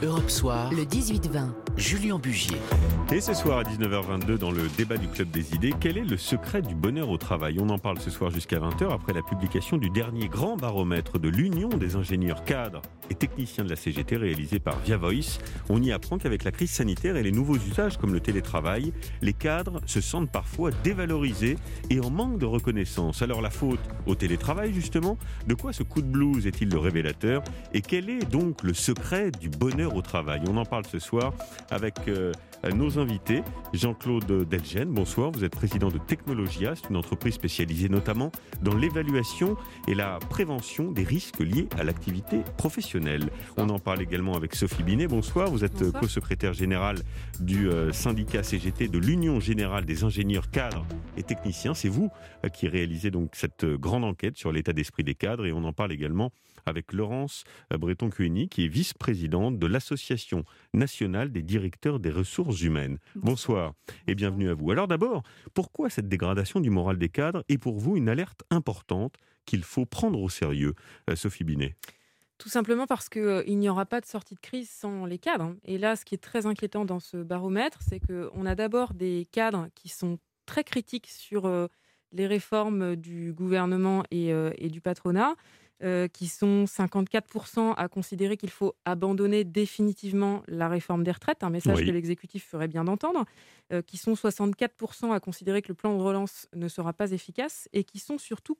Europe Soir, le 18-20. Julien Bugier. Et ce soir à 19h22 dans le débat du Club des idées, quel est le secret du bonheur au travail ? On en parle ce soir jusqu'à 20h après la publication du dernier grand baromètre de l'Union des ingénieurs cadres et techniciens de la CGT réalisé par Via Voice. On y apprend qu'avec la crise sanitaire et les nouveaux usages comme le télétravail, les cadres se sentent parfois dévalorisés et en manque de reconnaissance. Alors la faute au télétravail justement, de quoi ce coup de blues est-il le révélateur ? Et quel est donc le secret du bonheur au travail ? On en parle ce soir avec nos invités. Jean-Claude Delgen, bonsoir. Vous êtes président de Technologia, c'est une entreprise spécialisée notamment dans l'évaluation et la prévention des risques liés à l'activité professionnelle. On en parle également avec Sophie Binet, bonsoir. Vous êtes co-secrétaire générale du syndicat CGT de l'Union générale des ingénieurs cadres et techniciens. C'est vous qui réalisez donc cette grande enquête sur l'état d'esprit des cadres et on en parle également avec Laurence Breton-Cueni qui est vice-présidente de l'Association nationale des directeurs des ressources humaines. Bonsoir et bienvenue à vous. Alors d'abord, pourquoi cette dégradation du moral des cadres est pour vous une alerte importante qu'il faut prendre au sérieux, Sophie Binet ? Tout simplement parce qu'il n'y aura pas de sortie de crise sans les cadres. Et là, ce qui est très inquiétant dans ce baromètre, c'est qu'on a d'abord des cadres qui sont très critiques sur les réformes du gouvernement et du patronat, qui sont 54% à considérer qu'il faut abandonner définitivement la réforme des retraites, un message que l'exécutif ferait bien d'entendre, qui sont 64% à considérer que le plan de relance ne sera pas efficace et qui sont surtout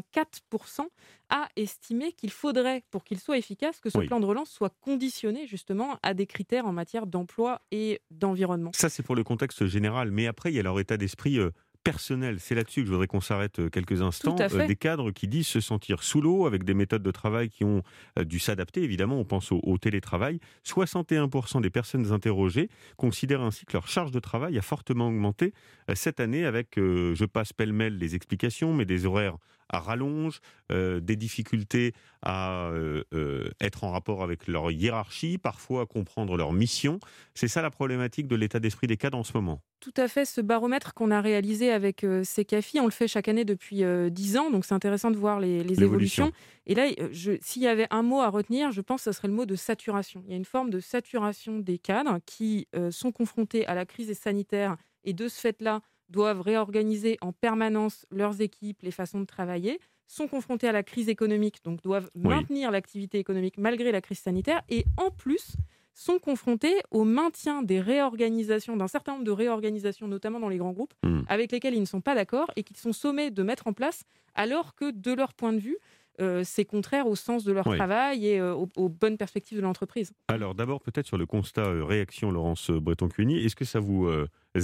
84% à estimer qu'il faudrait, pour qu'il soit efficace, que ce plan de relance soit conditionné justement à des critères en matière d'emploi et d'environnement. Ça, c'est pour le contexte général, mais après, il y a leur état d'esprit personnel. C'est là-dessus que je voudrais qu'on s'arrête quelques instants. Des cadres qui disent se sentir sous l'eau avec des méthodes de travail qui ont dû s'adapter. Évidemment, on pense au télétravail. 61% des personnes interrogées considèrent ainsi que leur charge de travail a fortement augmenté cette année avec, je passe pêle-mêle les explications, mais des horaires à rallonge, des difficultés à être en rapport avec leur hiérarchie, parfois à comprendre leur mission. C'est ça la problématique de l'état d'esprit des cadres en ce moment. Tout à fait. Ce baromètre qu'on a réalisé avec Secafi, on le fait chaque année depuis 10 ans, donc c'est intéressant de voir les évolutions. Et là, s'il y avait un mot à retenir, je pense que ce serait le mot de saturation. Il y a une forme de saturation des cadres qui sont confrontés à la crise sanitaire et de ce fait-là, doivent réorganiser en permanence leurs équipes, les façons de travailler, sont confrontés à la crise économique, donc doivent maintenir l'activité économique malgré la crise sanitaire, et en plus sont confrontés au maintien des réorganisations, d'un certain nombre de réorganisations, notamment dans les grands groupes, avec lesquels ils ne sont pas d'accord et qu'ils sont sommés de mettre en place, alors que de leur point de vue, c'est contraire au sens de leur travail et aux bonnes perspectives de l'entreprise. Alors d'abord peut-être sur le constat réaction Laurence Breton-Cueni, est-ce que ça vous inquiète ?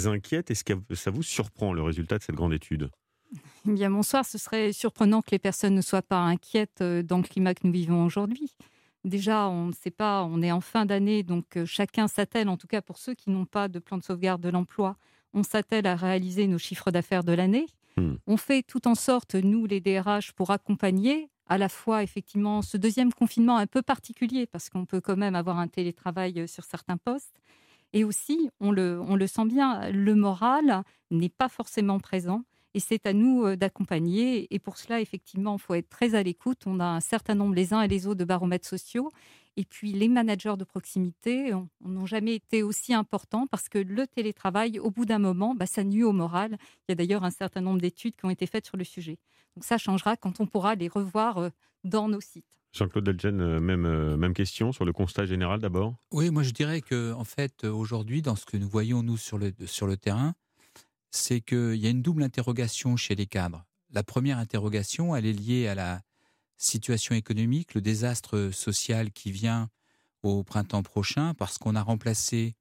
Est-ce que ça vous surprend le résultat de cette grande étude ? Eh bien bonsoir, ce serait surprenant que les personnes ne soient pas inquiètes dans le climat que nous vivons aujourd'hui. Déjà, on ne sait pas, on est en fin d'année, donc chacun s'attelle, en tout cas pour ceux qui n'ont pas de plan de sauvegarde de l'emploi, on s'attelle à réaliser nos chiffres d'affaires de l'année. On fait tout en sorte, nous les DRH, pour accompagner à la fois effectivement ce deuxième confinement un peu particulier, parce qu'on peut quand même avoir un télétravail sur certains postes. Et aussi, on le sent bien, le moral n'est pas forcément présent. Et c'est à nous d'accompagner. Et pour cela, effectivement, il faut être très à l'écoute. On a un certain nombre, les uns et les autres, de baromètres sociaux. Et puis, les managers de proximité n'ont jamais été aussi importants parce que le télétravail, au bout d'un moment, ça nuit au moral. Il y a d'ailleurs un certain nombre d'études qui ont été faites sur le sujet. Donc, ça changera quand on pourra les revoir dans nos sites. Jean-Claude Delgen, même question sur le constat général d'abord. Oui, moi je dirais qu'en fait, aujourd'hui, dans ce que nous voyons, nous, sur le terrain, c'est qu'il y a une double interrogation chez les cadres. La première interrogation, elle est liée à la situation économique, le désastre social qui vient au printemps prochain parce qu'on a remplacé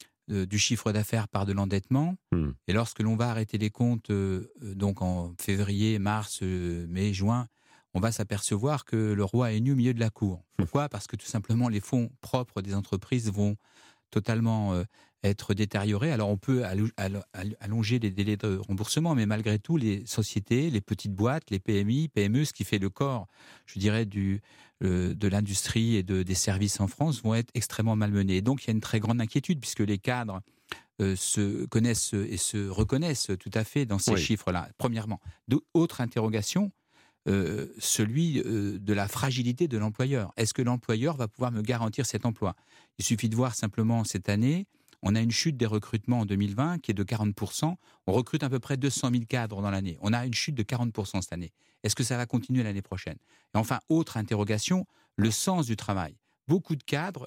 du chiffre d'affaires par de l'endettement. Et lorsque l'on va arrêter les comptes, donc en février, mars, mai, juin, on va s'apercevoir que le roi est nu au milieu de la cour. Pourquoi ? Parce que tout simplement, les fonds propres des entreprises vont totalement être détériorés. Alors on peut allonger les délais de remboursement, mais malgré tout, les sociétés, les petites boîtes, les PMI, PME, ce qui fait le corps, je dirais, de l'industrie et des services en France, vont être extrêmement malmenés. Et donc il y a une très grande inquiétude, puisque les cadres se connaissent et se reconnaissent tout à fait dans ces chiffres-là. Premièrement. Autre interrogation, celui de la fragilité de l'employeur. Est-ce que l'employeur va pouvoir me garantir cet emploi ? Il suffit de voir simplement cette année, on a une chute des recrutements en 2020 qui est de 40%. On recrute à peu près 200 000 cadres dans l'année. On a une chute de 40% cette année. Est-ce que ça va continuer l'année prochaine ? Et enfin, autre interrogation, le sens du travail. Beaucoup de cadres,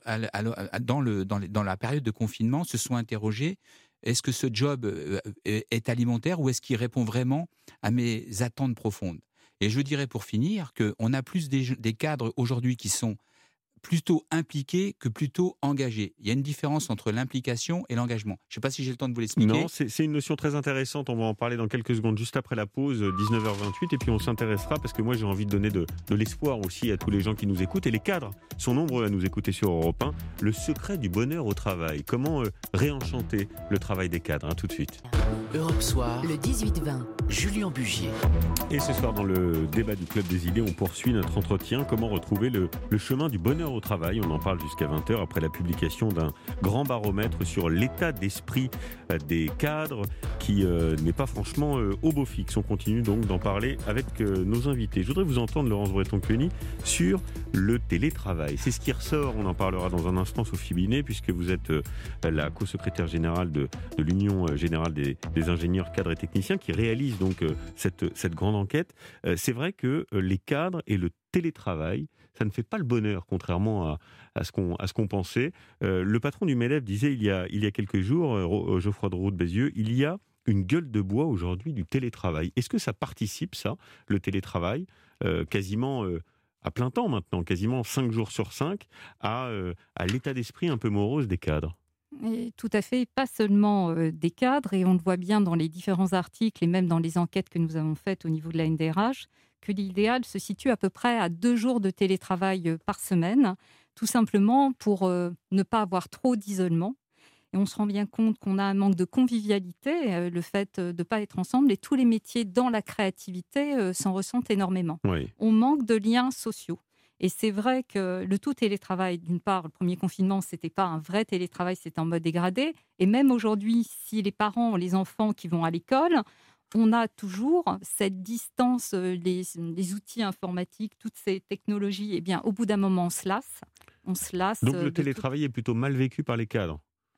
dans la période de confinement, se sont interrogés. Est-ce que ce job est alimentaire ou est-ce qu'il répond vraiment à mes attentes profondes ? Et je dirais pour finir qu'on a plus des cadres aujourd'hui qui sont plutôt impliqués que plutôt engagés. Il y a une différence entre l'implication et l'engagement. Je ne sais pas si j'ai le temps de vous l'expliquer. Non, c'est une notion très intéressante. On va en parler dans quelques secondes, juste après la pause, 19h28. Et puis on s'intéressera, parce que moi j'ai envie de donner de l'espoir aussi à tous les gens qui nous écoutent. Et les cadres sont nombreux à nous écouter sur Europe 1. Le secret du bonheur au travail. Comment réenchanter le travail des cadres, tout de suite. Europe Soir, le 18-20. Julien Bugier. Et ce soir, dans le débat du Club des idées, on poursuit notre entretien. Comment retrouver le chemin du bonheur au travail ? On en parle jusqu'à 20h après la publication d'un grand baromètre sur l'état d'esprit des cadres qui n'est pas franchement au beau fixe. On continue donc d'en parler avec nos invités. Je voudrais vous entendre, Laurence Breton-Cueny, sur le télétravail. C'est ce qui ressort. On en parlera dans un instant, Sophie Binet, puisque vous êtes la co-secrétaire générale de l'Union générale des ingénieurs, cadres et techniciens qui réalise donc cette grande enquête. C'est vrai que les cadres et le télétravail, ça ne fait pas le bonheur, contrairement à ce qu'on pensait. Le patron du MEDEF disait il y a quelques jours, Geoffroy de Roux de Bézieux, il y a une gueule de bois aujourd'hui du télétravail. Est-ce que ça participe, ça, le télétravail, quasiment à plein temps maintenant, quasiment 5 jours sur 5, à l'état d'esprit un peu morose des cadres ? Et tout à fait, pas seulement des cadres, et on le voit bien dans les différents articles et même dans les enquêtes que nous avons faites au niveau de la NDRH, que l'idéal se situe à peu près à 2 jours de télétravail par semaine, tout simplement pour ne pas avoir trop d'isolement. Et on se rend bien compte qu'on a un manque de convivialité, le fait de ne pas être ensemble, et tous les métiers dans la créativité s'en ressentent énormément. Oui. On manque de liens sociaux. Et c'est vrai que le tout télétravail, d'une part, le premier confinement, ce n'était pas un vrai télétravail, c'était en mode dégradé. Et même aujourd'hui, si les parents ont les enfants qui vont à l'école, on a toujours cette distance, les outils informatiques, toutes ces technologies. Eh bien, au bout d'un moment, on se lasse. Donc le télétravail est plutôt mal vécu par les cadres ?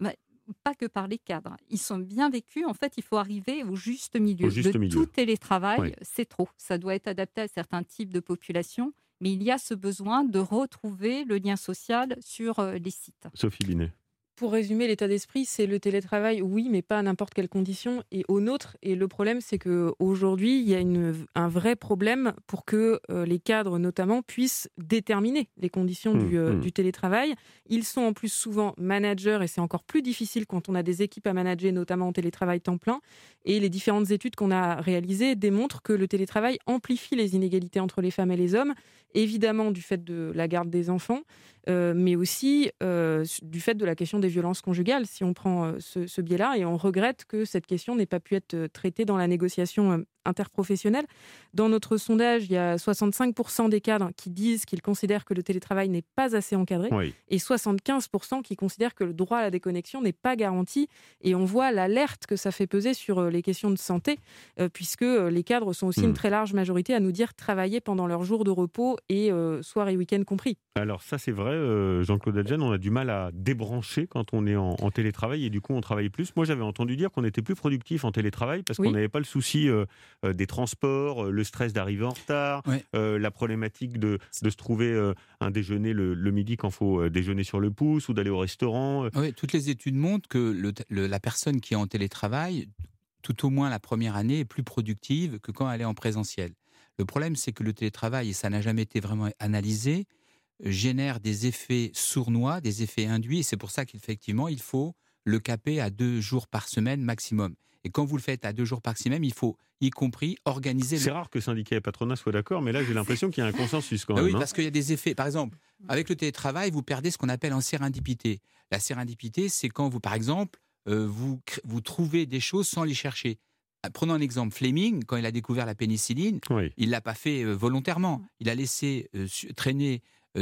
Pas que par les cadres. Ils sont bien vécus. En fait, il faut arriver au juste milieu. Tout télétravail, oui. C'est trop. Ça doit être adapté à certains types de populations. Mais il y a ce besoin de retrouver le lien social sur les sites. Sophie Binet. Pour résumer, l'état d'esprit, c'est le télétravail, oui, mais pas à n'importe quelle condition et aux nôtres. Et le problème, c'est qu'aujourd'hui, il y a un vrai problème pour que les cadres, notamment, puissent déterminer les conditions du télétravail. Ils sont en plus souvent managers et c'est encore plus difficile quand on a des équipes à manager, notamment en télétravail temps plein. Et les différentes études qu'on a réalisées démontrent que le télétravail amplifie les inégalités entre les femmes et les hommes, évidemment du fait de la garde des enfants, mais aussi du fait de la question des violences conjugales, si on prend ce biais-là, et on regrette que cette question n'ait pas pu être traitée dans la négociation interprofessionnelle. Dans notre sondage, il y a 65% des cadres qui disent qu'ils considèrent que le télétravail n'est pas assez encadré, oui. Et 75% qui considèrent que le droit à la déconnexion n'est pas garanti. Et on voit l'alerte que ça fait peser sur les questions de santé, puisque les cadres sont aussi une très large majorité à nous dire travailler pendant leurs jours de repos et soirs et week-ends compris. Alors ça c'est vrai, Jean-Claude Adjane, on a du mal à débrancher quand on est en télétravail et du coup on travaille plus. Moi j'avais entendu dire qu'on était plus productif en télétravail parce qu'on n'avait pas le souci des transports, le stress d'arriver en retard, la problématique de se trouver un déjeuner le midi quand il faut déjeuner sur le pouce ou d'aller au restaurant. Oui, toutes les études montrent que la personne qui est en télétravail, tout au moins la première année, est plus productive que quand elle est en présentiel. Le problème c'est que le télétravail, et ça n'a jamais été vraiment analysé, génère des effets sournois, des effets induits, et c'est pour ça qu'effectivement, il faut le caper à 2 jours par semaine maximum. Et quand vous le faites à 2 jours par semaine, il faut, y compris, organiser... C'est rare que syndicats et patronat soient d'accord, mais là, j'ai l'impression qu'il y a un consensus quand même. Oui, parce qu'il y a des effets. Par exemple, avec le télétravail, vous perdez ce qu'on appelle en sérendipité. La sérendipité, c'est quand vous, par exemple, vous trouvez des choses sans les chercher. Prenons un exemple, Fleming, quand il a découvert la pénicilline, il ne l'a pas fait volontairement. Il a laissé traîner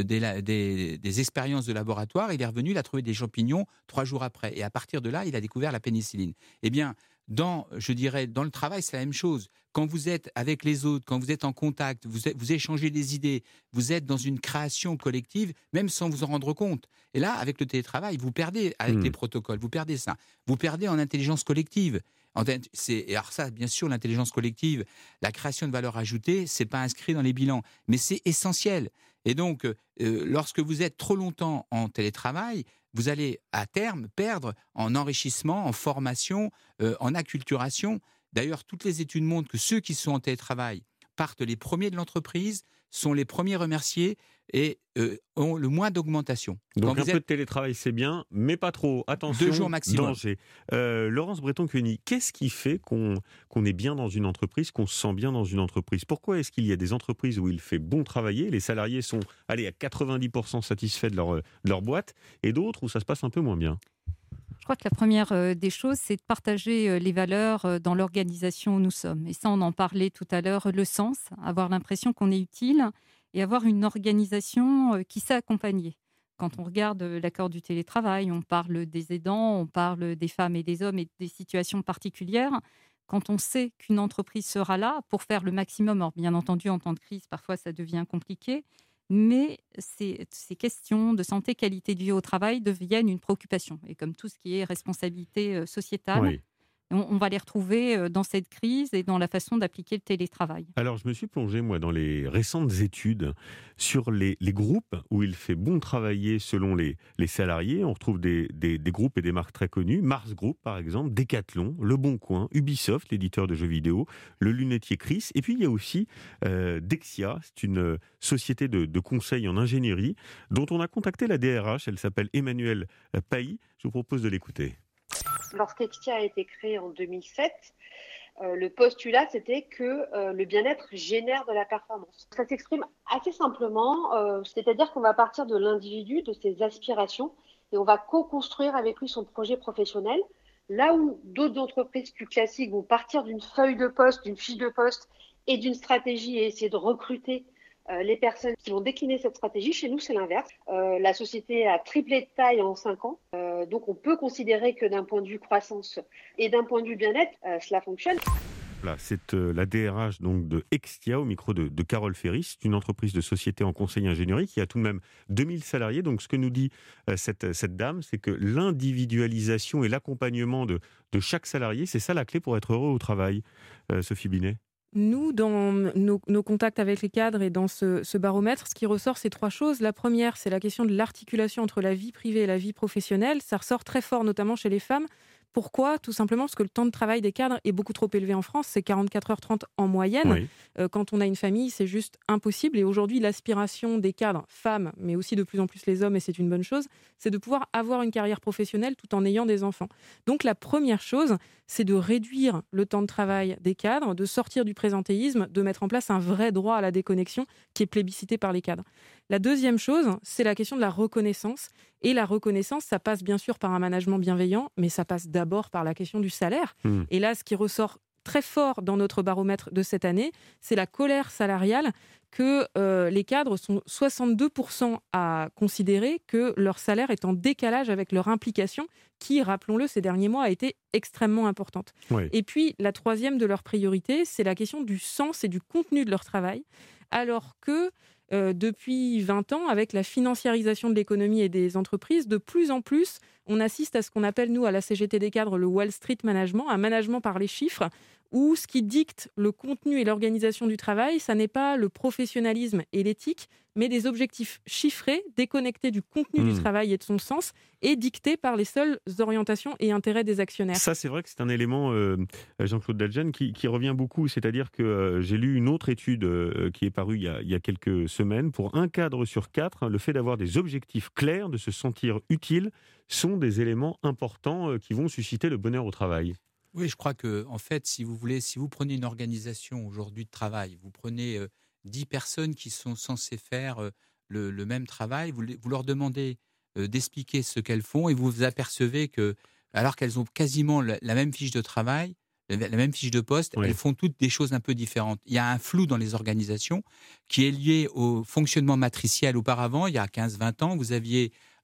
des expériences de laboratoire, il est revenu, il a trouvé des champignons 3 jours après. Et à partir de là, il a découvert la pénicilline. Eh bien, je dirais, dans le travail, c'est la même chose. Quand vous êtes avec les autres, quand vous êtes en contact, vous échangez des idées, vous êtes dans une création collective, même sans vous en rendre compte. Et là, avec le télétravail, vous perdez avec les protocoles, vous perdez ça. Vous perdez en intelligence collective. Et alors ça, bien sûr, l'intelligence collective, la création de valeur ajoutée, c'est pas inscrit dans les bilans, mais c'est essentiel. Et donc, lorsque vous êtes trop longtemps en télétravail, vous allez à terme perdre en enrichissement, en formation, en acculturation. D'ailleurs, toutes les études montrent que ceux qui sont en télétravail partent les premiers de l'entreprise, sont les premiers remerciés et ont le moins d'augmentation. Donc peu de télétravail, c'est bien, mais pas trop. Attention, 2 jours maximum. Danger. Laurence Breton-Cueny, qu'est-ce qui fait qu'on est bien dans une entreprise, qu'on se sent bien dans une entreprise ? Pourquoi est-ce qu'il y a des entreprises où il fait bon travailler, les salariés sont à 90% satisfaits de leur boîte, et d'autres où ça se passe un peu moins bien ? Je crois que la première des choses, c'est de partager les valeurs dans l'organisation où nous sommes. Et ça, on en parlait tout à l'heure, le sens, avoir l'impression qu'on est utile et avoir une organisation qui sait accompagner. Quand on regarde l'accord du télétravail, on parle des aidants, on parle des femmes et des hommes et des situations particulières. Quand on sait qu'une entreprise sera là pour faire le maximum, alors bien entendu, en temps de crise, parfois ça devient compliqué, mais ces questions de santé, qualité de vie au travail deviennent une préoccupation. Et comme tout ce qui est responsabilité sociétale, oui. On va les retrouver dans cette crise et dans la façon d'appliquer le télétravail. Alors, je me suis plongé, moi, dans les récentes études sur les groupes où il fait bon travailler selon les salariés. On retrouve des groupes et des marques très connues. Mars Group, par exemple, Decathlon, Le Bon Coin, Ubisoft, l'éditeur de jeux vidéo, le lunetier Chris. Et puis, il y a aussi Dexia, c'est une société de conseil en ingénierie dont on a contacté la DRH. Elle s'appelle Emmanuelle Pailly. Je vous propose de l'écouter. Lorsqu'Extia a été créé en 2007, le postulat, c'était que le bien-être génère de la performance. Ça s'exprime assez simplement, c'est-à-dire qu'on va partir de l'individu, de ses aspirations, et on va co-construire avec lui son projet professionnel. Là où d'autres entreprises plus classiques vont partir d'une feuille de poste, d'une fiche de poste et d'une stratégie et essayer de recruter les personnes qui vont décliner cette stratégie. Chez nous, c'est l'inverse. La société a triplé de taille en 5 ans. Donc, on peut considérer que d'un point de vue croissance et d'un point de vue bien-être, cela fonctionne. Voilà, c'est la DRH donc, de Extia au micro de Carole Ferry. C'est une entreprise de société en conseil ingénierie qui a tout de même 2000 salariés. Donc, ce que nous dit cette dame, c'est que l'individualisation et l'accompagnement de chaque salarié, c'est ça la clé pour être heureux au travail. Sophie Binet. Nous, dans nos contacts avec les cadres et dans ce baromètre, ce qui ressort, c'est 3 choses. La première, c'est la question de l'articulation entre la vie privée et la vie professionnelle. Ça ressort très fort, notamment chez les femmes. Pourquoi ? Tout simplement parce que le temps de travail des cadres est beaucoup trop élevé en France. C'est 44h30 en moyenne. Oui. Quand on a une famille, c'est juste impossible. Et aujourd'hui, l'aspiration des cadres, femmes, mais aussi de plus en plus les hommes, et c'est une bonne chose, c'est de pouvoir avoir une carrière professionnelle tout en ayant des enfants. Donc la première chose, c'est de réduire le temps de travail des cadres, de sortir du présentéisme, de mettre en place un vrai droit à la déconnexion qui est plébiscité par les cadres. La deuxième chose, c'est la question de la reconnaissance. Et la reconnaissance, ça passe bien sûr par un management bienveillant, mais ça passe d'abord par la question du salaire. Et là, ce qui ressort très fort dans notre baromètre de cette année, c'est la colère salariale que les cadres sont 62% à considérer que leur salaire est en décalage avec leur implication qui, rappelons-le, ces derniers mois a été extrêmement importante. Oui. Et puis, la troisième de leurs priorités, c'est la question du sens et du contenu de leur travail, alors que depuis 20 ans, avec la financiarisation de l'économie et des entreprises, de plus en plus, on assiste à ce qu'on appelle, nous, à la CGT des cadres, le Wall Street Management, un management par les chiffres, où ce qui dicte le contenu et l'organisation du travail, ça n'est pas le professionnalisme et l'éthique, mais des objectifs chiffrés, déconnectés du contenu du travail et de son sens, et dictés par les seules orientations et intérêts des actionnaires. Ça, c'est vrai que c'est un élément, Jean-Claude Delgen, qui revient beaucoup. C'est-à-dire que j'ai lu une autre étude qui est parue il y a quelques semaines. Pour 1 cadre sur 4, le fait d'avoir des objectifs clairs, de se sentir utile, sont des éléments importants qui vont susciter le bonheur au travail. Oui, je crois que, en fait, si vous prenez une organisation aujourd'hui de travail, vous prenez 10 personnes qui sont censées faire le même travail, vous leur demandez d'expliquer ce qu'elles font et vous vous apercevez que, alors qu'elles ont quasiment la même fiche de travail, la même fiche de poste, oui. Elles font toutes des choses un peu différentes. Il y a un flou dans les organisations qui est lié au fonctionnement matriciel. Auparavant, il y a 15-20 ans, vous aviez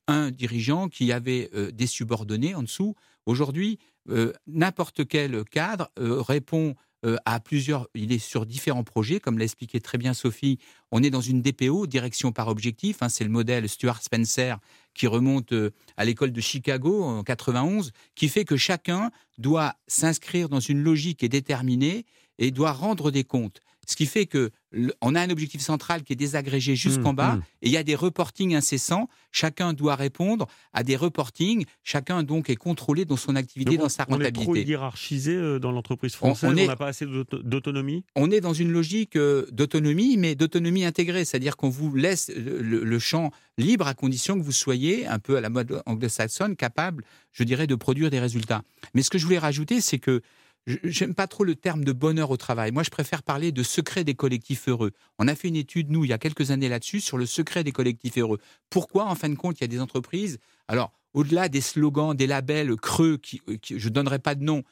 un dirigeant qui avait des subordonnés en dessous. Aujourd'hui, n'importe quel cadre répond à plusieurs, il est sur différents projets, comme l'a expliqué très bien Sophie. On est dans une DPO, direction par objectif, c'est le modèle Stuart Spencer qui remonte à l'école de Chicago en 91, qui fait que chacun doit s'inscrire dans une logique et déterminée et doit rendre des comptes. Ce qui fait qu'on a un objectif central qui est désagrégé jusqu'en bas et il y a des reportings incessants. Chacun doit répondre à des reportings. Chacun donc est contrôlé dans son activité, dans sa rentabilité. On est trop hiérarchisé dans l'entreprise française. On n'a pas assez d'autonomie. On est dans une logique d'autonomie, mais d'autonomie intégrée. C'est-à-dire qu'on vous laisse le champ libre à condition que vous soyez, un peu à la mode anglo-saxonne, capable, je dirais, de produire des résultats. Mais ce que je voulais rajouter, c'est que j'aime pas trop le terme de bonheur au travail. Moi, je préfère parler de secret des collectifs heureux. On a fait une étude, nous, il y a quelques années là-dessus, sur le secret des collectifs heureux. Pourquoi, en fin de compte, il y a des entreprises, alors, au-delà des slogans, des labels creux, qui je ne donnerai pas de nom,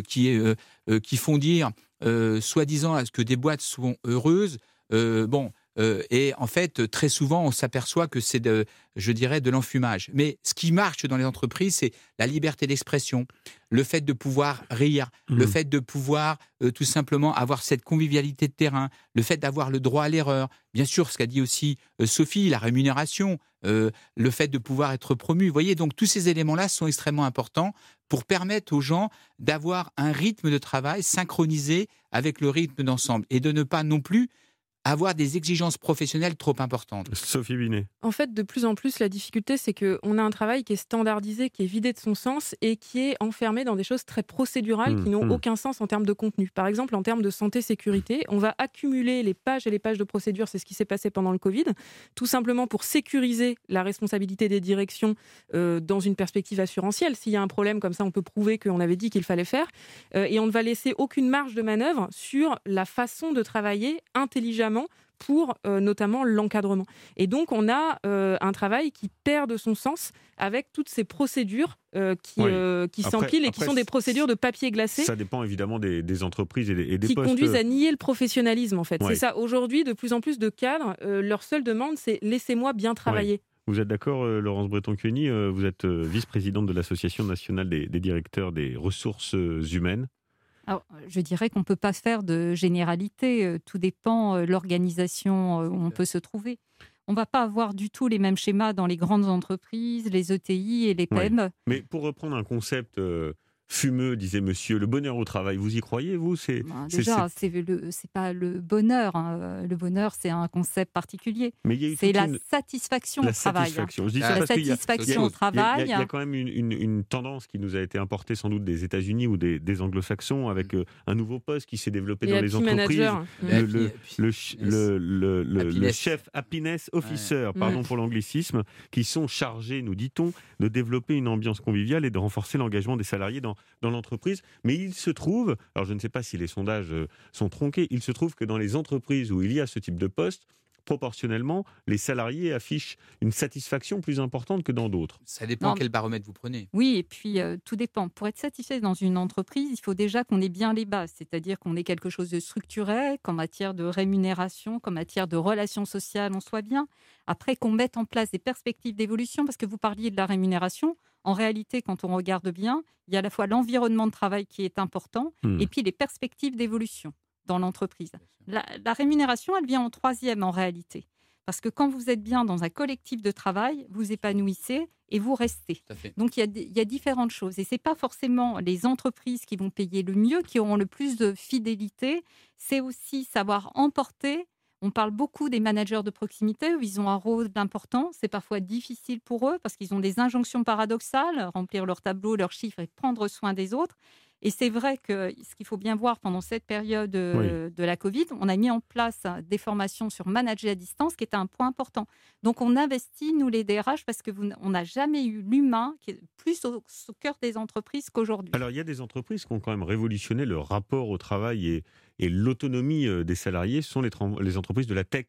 qui font dire, soi-disant, à ce que des boîtes sont heureuses, et en fait, très souvent, on s'aperçoit que c'est de l'enfumage. Mais ce qui marche dans les entreprises, c'est la liberté d'expression, le fait de pouvoir rire, le fait de pouvoir tout simplement avoir cette convivialité de terrain, le fait d'avoir le droit à l'erreur. Bien sûr, ce qu'a dit aussi Sophie, la rémunération, le fait de pouvoir être promu. Vous voyez, donc tous ces éléments-là sont extrêmement importants pour permettre aux gens d'avoir un rythme de travail synchronisé avec le rythme d'ensemble et de ne pas non plus avoir des exigences professionnelles trop importantes. Sophie Binet. En fait, de plus en plus, la difficulté, c'est qu'on a un travail qui est standardisé, qui est vidé de son sens et qui est enfermé dans des choses très procédurales qui n'ont aucun sens en termes de contenu. Par exemple, en termes de santé-sécurité, on va accumuler les pages et les pages de procédures, c'est ce qui s'est passé pendant le Covid, tout simplement pour sécuriser la responsabilité des directions dans une perspective assurantielle. S'il y a un problème comme ça, on peut prouver qu'on avait dit qu'il fallait faire. Et on ne va laisser aucune marge de manœuvre sur la façon de travailler intelligemment pour notamment l'encadrement. Et donc, on a un travail qui perd de son sens avec toutes ces procédures qui s'empilent et qui sont des procédures de papier glacé. Ça dépend évidemment des entreprises et des qui postes. Qui conduisent à nier le professionnalisme, en fait. C'est ça. Aujourd'hui, de plus en plus de cadres, leur seule demande, c'est « laissez-moi bien travailler ». Vous êtes d'accord, Laurence Breton-Cueny, vous êtes vice-présidente de l'Association nationale des directeurs des ressources humaines. Alors, je dirais qu'on ne peut pas faire de généralité. Tout dépend de l'organisation où on peut se trouver. On ne va pas avoir du tout les mêmes schémas dans les grandes entreprises, les ETI et les PME. Ouais. Mais pour reprendre un concept fumeux, disait monsieur, le bonheur au travail, vous y croyez, vous? Déjà, c'est pas le bonheur. Le bonheur, c'est un concept particulier. C'est la satisfaction au travail. Je dis ça la satisfaction au travail. Il y a quand même une tendance qui nous a été importée sans doute des États-Unis ou des anglo-saxons avec un nouveau poste qui s'est développé dans les entreprises. Le chef happiness officer, pardon pour l'anglicisme, qui sont chargés, nous dit-on, de développer une ambiance conviviale et de renforcer l'engagement des salariés dans l'entreprise. Mais il se trouve, alors je ne sais pas si les sondages sont tronqués, il se trouve que dans les entreprises où il y a ce type de poste, proportionnellement, les salariés affichent une satisfaction plus importante que dans d'autres. Ça dépend quel baromètre vous prenez. Oui, et puis tout dépend. Pour être satisfait dans une entreprise, il faut déjà qu'on ait bien les bases, c'est-à-dire qu'on ait quelque chose de structuré, qu'en matière de rémunération, qu'en matière de relations sociales, on soit bien. Après, qu'on mette en place des perspectives d'évolution, parce que vous parliez de la rémunération. En réalité, quand on regarde bien, il y a à la fois l'environnement de travail qui est important et puis les perspectives d'évolution dans l'entreprise. La rémunération, elle vient en troisième en réalité. Parce que quand vous êtes bien dans un collectif de travail, vous épanouissez et vous restez. Donc, il y a différentes choses. Et ce n'est pas forcément les entreprises qui vont payer le mieux, qui auront le plus de fidélité. C'est aussi savoir emporter. On parle beaucoup des managers de proximité, où ils ont un rôle important. C'est parfois difficile pour eux parce qu'ils ont des injonctions paradoxales, remplir leur tableau, leurs chiffres et prendre soin des autres. Et c'est vrai que ce qu'il faut bien voir pendant cette période de la Covid, on a mis en place des formations sur manager à distance, qui est un point important. Donc, on investit, nous, les DRH, parce qu'on n'a jamais eu l'humain qui est plus au cœur des entreprises qu'aujourd'hui. Alors, il y a des entreprises qui ont quand même révolutionné le rapport au travail et l'autonomie des salariés. Ce sont les entreprises de la tech.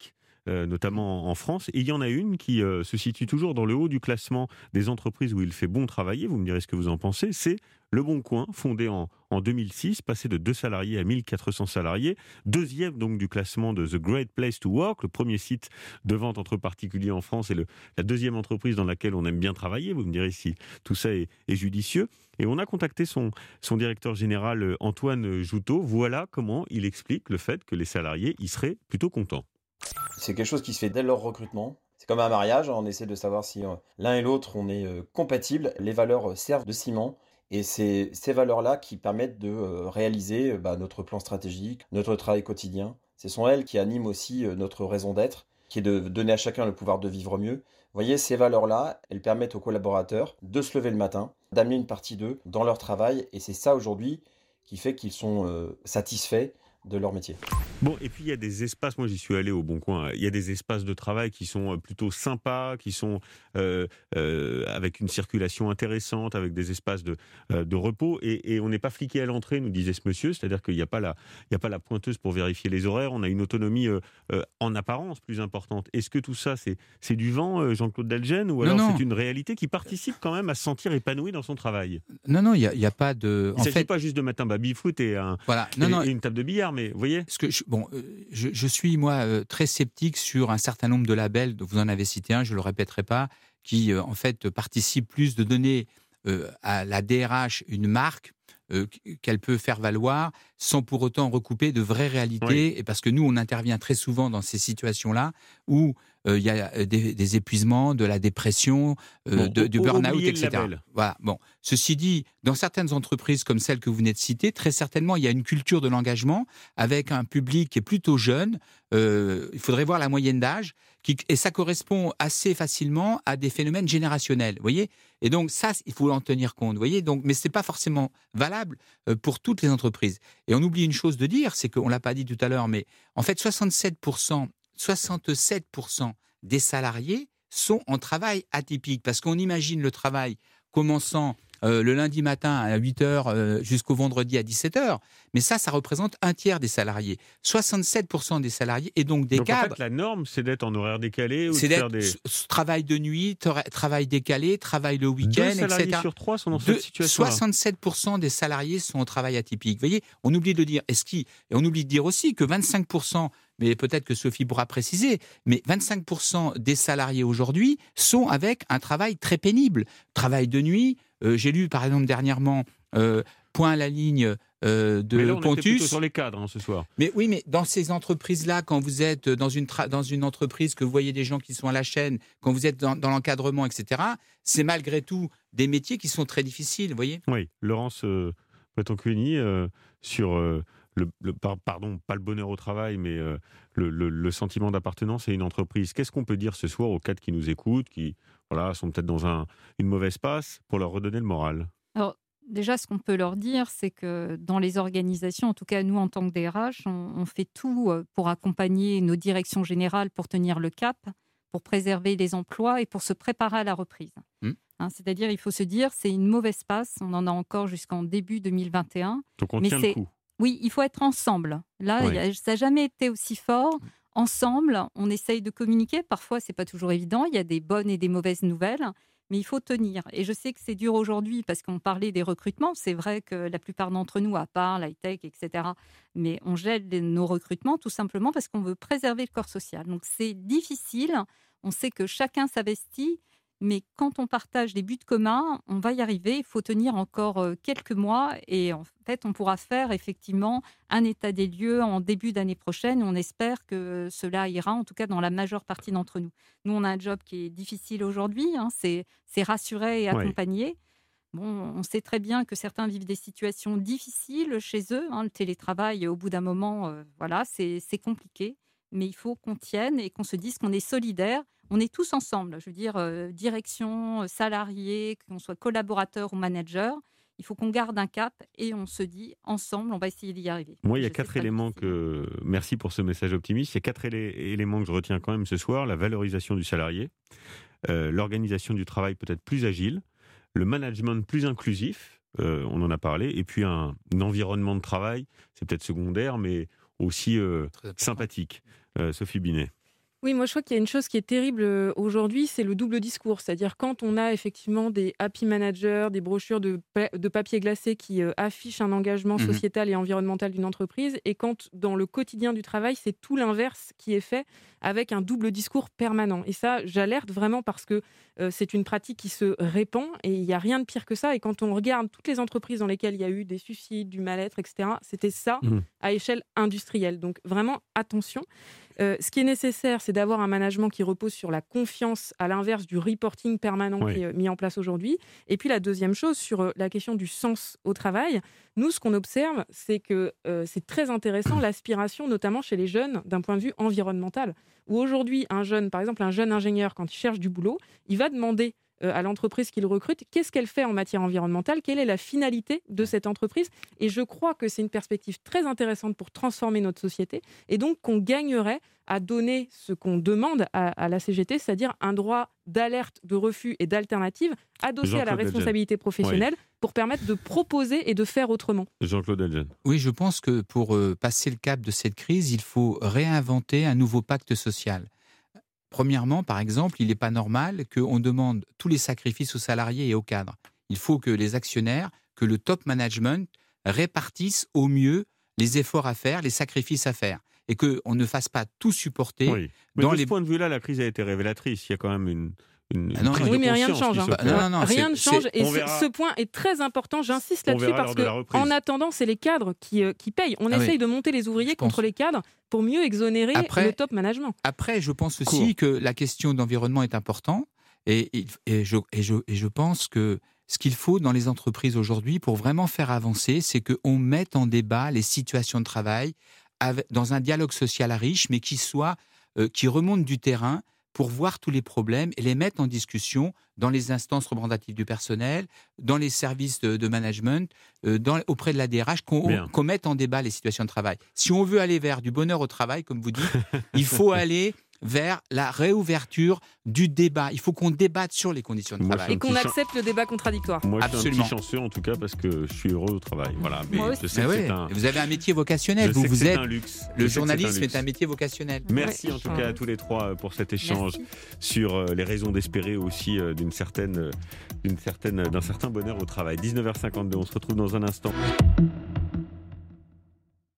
notamment en France. Et il y en a une qui se situe toujours dans le haut du classement des entreprises où il fait bon travailler. Vous me direz ce que vous en pensez. C'est Le Bon Coin, fondé en 2006, passé de 2 salariés à 1400 salariés. Deuxième donc du classement de The Great Place to Work, le premier site de vente entre particuliers en France et la deuxième entreprise dans laquelle on aime bien travailler. Vous me direz si tout ça est judicieux. Et on a contacté son directeur général Antoine Joutot. Voilà comment il explique le fait que les salariés y seraient plutôt contents. C'est quelque chose qui se fait dès leur recrutement. C'est comme un mariage, on essaie de savoir si l'un et l'autre on est compatibles. Les valeurs servent de ciment. Et c'est ces valeurs-là qui permettent de réaliser notre plan stratégique, notre travail quotidien. Ce sont elles qui animent aussi notre raison d'être, qui est de donner à chacun le pouvoir de vivre mieux. Vous voyez, ces valeurs-là, elles permettent aux collaborateurs de se lever le matin, d'amener une partie d'eux dans leur travail. Et c'est ça aujourd'hui qui fait qu'ils sont satisfaits de leur métier. Bon, et puis il y a des espaces, moi j'y suis allé au Bon Coin, il y a des espaces de travail qui sont plutôt sympas, qui sont avec une circulation intéressante, avec des espaces de repos, et on n'est pas fliqué à l'entrée, nous disait ce monsieur, c'est-à-dire qu'il n'y a pas la pointeuse pour vérifier les horaires, on a une autonomie en apparence plus importante. Est-ce que tout ça, c'est du vent, Jean-Claude Delgen, ou alors Non. c'est une réalité qui participe quand même à se sentir épanoui dans son travail? Non, il n'y a pas de... Il ne s'agit pas juste de mettre un baby-foot et une table de billard, mais vous voyez. Je suis, moi, très sceptique sur un certain nombre de labels, vous en avez cité un, je ne le répéterai pas, qui, en fait, participent plus de donner à la DRH une marque qu'elle peut faire valoir sans pour autant recouper de vraies réalités. Oui. Et parce que nous, on intervient très souvent dans ces situations-là où il y a des épuisements, de la dépression, du burn-out, etc. Voilà. Bon. Ceci dit, dans certaines entreprises comme celle que vous venez de citer, très certainement, il y a une culture de l'engagement avec un public qui est plutôt jeune. Il faudrait voir la moyenne d'âge. Et ça correspond assez facilement à des phénomènes générationnels, vous voyez. Et donc ça, il faut en tenir compte, vous voyez. Donc, mais c'est pas forcément valable pour toutes les entreprises. Et on oublie une chose de dire, c'est qu'on l'a pas dit tout à l'heure, mais en fait 67% des salariés sont en travail atypique, parce qu'on imagine le travail commençant le lundi matin à 8h jusqu'au vendredi à 17h. Mais ça représente un tiers des salariés. 67% des salariés et donc des cadres. En fait, la norme, c'est d'être en horaire décalé ou c'est de faire des... travail de nuit, travail décalé, travail le week-end, etc. 2 salariés sur 3 sont dans cette situation. 67% des salariés sont au travail atypique. Vous voyez, on oublie de dire, et on oublie de dire aussi que 25%, mais peut-être que Sophie pourra préciser, mais 25% des salariés aujourd'hui sont avec un travail très pénible. Travail de nuit, j'ai lu par exemple dernièrement point à la ligne de mais là, on Pontus. était plutôt sur les cadres ce soir. Mais oui, mais dans ces entreprises-là, quand vous êtes dans une entreprise, que vous voyez des gens qui sont à la chaîne, quand vous êtes dans l'encadrement, etc., c'est malgré tout des métiers qui sont très difficiles, vous voyez. Oui, Laurence Breton-Cuny, sur pardon, pas le bonheur au travail, mais le sentiment d'appartenance à une entreprise. Qu'est-ce qu'on peut dire ce soir aux cadres qui nous écoutent, qui sont peut-être dans une mauvaise passe, pour leur redonner le moral? Alors, déjà, ce qu'on peut leur dire, c'est que dans les organisations, en tout cas nous en tant que DRH, on fait tout pour accompagner nos directions générales pour tenir le cap, pour préserver les emplois et pour se préparer à la reprise. C'est-à-dire, il faut se dire, c'est une mauvaise passe, on en a encore jusqu'en début 2021. Donc on tient le coup. Oui, il faut être ensemble. Là, ça n'a jamais été aussi fort. Ensemble, on essaye de communiquer. Parfois, ce n'est pas toujours évident. Il y a des bonnes et des mauvaises nouvelles. Mais il faut tenir. Et je sais que c'est dur aujourd'hui parce qu'on parlait des recrutements. C'est vrai que la plupart d'entre nous, à part l'high-tech, etc., mais on gèle nos recrutements tout simplement parce qu'on veut préserver le corps social. Donc, c'est difficile. On sait que chacun s'investit. Mais quand on partage des buts communs, on va y arriver. Il faut tenir encore quelques mois et en fait, on pourra faire effectivement un état des lieux en début d'année prochaine. On espère que cela ira, en tout cas dans la majeure partie d'entre nous. Nous, on a un job qui est difficile aujourd'hui, c'est rassurer et accompagner. Bon, on sait très bien que certains vivent des situations difficiles chez eux. Le télétravail, au bout d'un moment, c'est compliqué. Mais il faut qu'on tienne et qu'on se dise qu'on est solidaires. On est tous ensemble, je veux dire, direction, salariés, qu'on soit collaborateurs ou managers. Il faut qu'on garde un cap et on se dit, ensemble, on va essayer d'y arriver. Moi, il y a 4 éléments Merci pour ce message optimiste. Il y a 4 éléments que je retiens quand même ce soir. La valorisation du salarié, l'organisation du travail peut-être plus agile, le management plus inclusif, on en a parlé, et puis un environnement de travail, c'est peut-être secondaire, mais aussi sympathique. Sophie Binet. Oui, moi je crois qu'il y a une chose qui est terrible aujourd'hui, c'est le double discours. C'est-à-dire quand on a effectivement des happy managers, des brochures de papier glacé qui affichent un engagement sociétal et environnemental d'une entreprise, et quand dans le quotidien du travail, c'est tout l'inverse qui est fait avec un double discours permanent. Et ça, j'alerte vraiment parce que c'est une pratique qui se répand et il n'y a rien de pire que ça. Et quand on regarde toutes les entreprises dans lesquelles il y a eu des suicides, du mal-être, etc., c'était ça à échelle industrielle. Donc vraiment, attention. Ce qui est nécessaire, c'est d'avoir un management qui repose sur la confiance, à l'inverse du reporting permanent qui est mis en place aujourd'hui. Et puis la deuxième chose, sur la question du sens au travail, nous, ce qu'on observe, c'est que c'est très intéressant l'aspiration, notamment chez les jeunes, d'un point de vue environnemental. Où aujourd'hui, un jeune ingénieur, quand il cherche du boulot, il va demander à l'entreprise qu'il recrute, qu'est-ce qu'elle fait en matière environnementale, quelle est la finalité de cette entreprise. Et je crois que c'est une perspective très intéressante pour transformer notre société et donc qu'on gagnerait à donner ce qu'on demande à la CGT, c'est-à-dire un droit d'alerte, de refus et d'alternative adossé à la responsabilité professionnelle pour permettre de proposer et de faire autrement. Jean-Claude Elgen. Oui, je pense que pour passer le cap de cette crise, il faut réinventer un nouveau pacte social. Premièrement, par exemple, il n'est pas normal qu'on demande tous les sacrifices aux salariés et aux cadres. Il faut que les actionnaires, que le top management répartissent au mieux les efforts à faire, les sacrifices à faire. Et qu'on ne fasse pas tout supporter. Oui. Mais de ce point de vue-là, la crise a été révélatrice. Il y a quand même une oui, mais rien ne change. Rien ne change. Et ce point est très important. J'insiste là-dessus parce qu'en attendant, c'est les cadres qui payent. On essaye de monter les ouvriers contre les cadres pour mieux exonérer le top management. Après, je pense aussi que la question d'environnement est importante. Et je pense que ce qu'il faut dans les entreprises aujourd'hui pour vraiment faire avancer, c'est qu'on mette en débat les situations de travail dans un dialogue social riche, mais qui remonte du terrain pour voir tous les problèmes et les mettre en discussion dans les instances représentatives du personnel, dans les services de management, auprès de la DRH, qu'on mette en débat les situations de travail. Si on veut aller vers du bonheur au travail, comme vous dites, il faut aller vers la réouverture du débat. Il faut qu'on débatte sur les conditions de travail. Et qu'on accepte le débat contradictoire. Moi, je suis un petit chanceux, en tout cas, parce que je suis heureux au travail. Voilà. Mais moi aussi. Vous avez un métier vocationnel. Vous êtes un luxe. Le journalisme est un métier vocationnel. Merci en tout cas à tous les trois pour cet échange sur les raisons d'espérer aussi d'un certain bonheur au travail. 19h52, on se retrouve dans un instant.